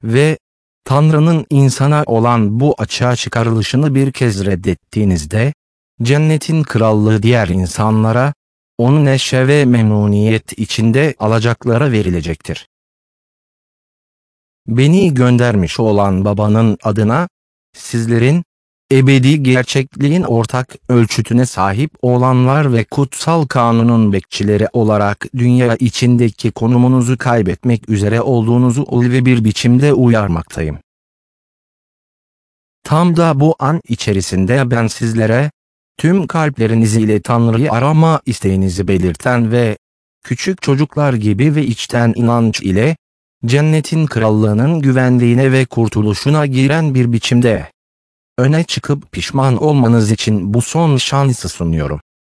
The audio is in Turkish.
ve Tanrı'nın insana olan bu açığa çıkarılışını bir kez reddettiğinizde, cennetin krallığı diğer insanlara, onu neşe ve memnuniyet içinde alacaklara verilecektir. Beni göndermiş olan Baba'nın adına, sizlerin, ebedi gerçekliğin ortak ölçütüne sahip olanlar ve kutsal kanunun bekçileri olarak dünya içindeki konumunuzu kaybetmek üzere olduğunuzu ulvi bir biçimde uyarmaktayım. Tam da bu an içerisinde ben sizlere, tüm kalpleriniz ile Tanrı'yı arama isteğinizi belirten ve, küçük çocuklar gibi ve içten inanç ile, cennetin krallığının güvenliğine ve kurtuluşuna giren bir biçimde, öne çıkıp pişman olmanız için bu son şansı sunuyorum.